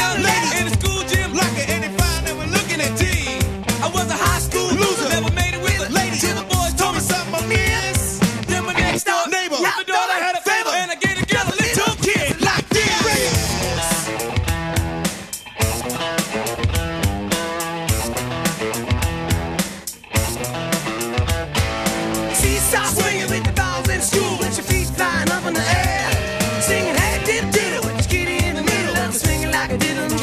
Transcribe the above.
young ladies in the school gym, locking and they find that we're looking at tea. I was a high school loser, never made it with a lady. Till the boys told me something on this. Then my next door neighbor, my daughter had a favor, and I gave the girl a little kid like this. Seesaw swinging with the balls in school, with your feet flying up in the air, singing hey did it with your kitty in the middle, and swinging like I did in the